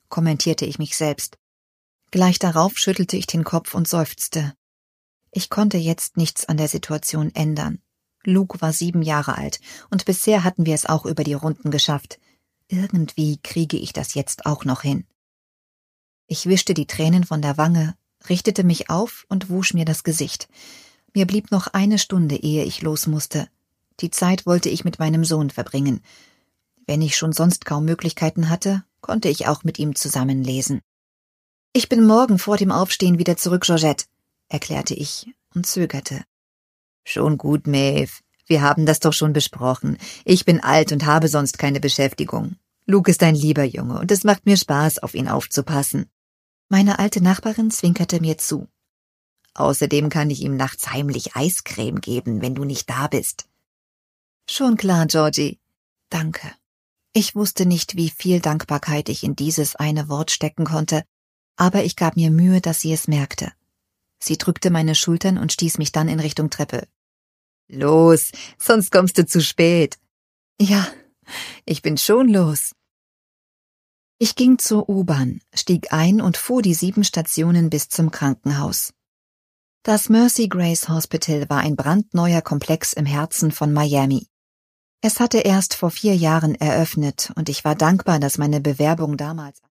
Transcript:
kommentierte ich mich selbst. Gleich darauf schüttelte ich den Kopf und seufzte. Ich konnte jetzt nichts an der Situation ändern. Luke war 7 Jahre alt und bisher hatten wir es auch über die Runden geschafft. Irgendwie kriege ich das jetzt auch noch hin. Ich wischte die Tränen von der Wange, richtete mich auf und wusch mir das Gesicht. Mir blieb noch 1 Stunde, ehe ich los musste. Die Zeit wollte ich mit meinem Sohn verbringen. Wenn ich schon sonst kaum Möglichkeiten hatte, konnte ich auch mit ihm zusammen lesen. »Ich bin morgen vor dem Aufstehen wieder zurück, Georgette«, erklärte ich und zögerte. »Schon gut, Maeve. Wir haben das doch schon besprochen. Ich bin alt und habe sonst keine Beschäftigung. Luke ist ein lieber Junge und es macht mir Spaß, auf ihn aufzupassen.« Meine alte Nachbarin zwinkerte mir zu. »Außerdem kann ich ihm nachts heimlich Eiscreme geben, wenn du nicht da bist.« »Schon klar, Georgie. Danke.« Ich wusste nicht, wie viel Dankbarkeit ich in dieses eine Wort stecken konnte, aber ich gab mir Mühe, dass sie es merkte. Sie drückte meine Schultern und stieß mich dann in Richtung Treppe. »Los, sonst kommst du zu spät.« »Ja, ich bin schon los.« Ich ging zur U-Bahn, stieg ein und fuhr die 7 Stationen bis zum Krankenhaus. Das Mercy Grace Hospital war ein brandneuer Komplex im Herzen von Miami. Es hatte erst vor 4 Jahren eröffnet und ich war dankbar, dass meine Bewerbung damals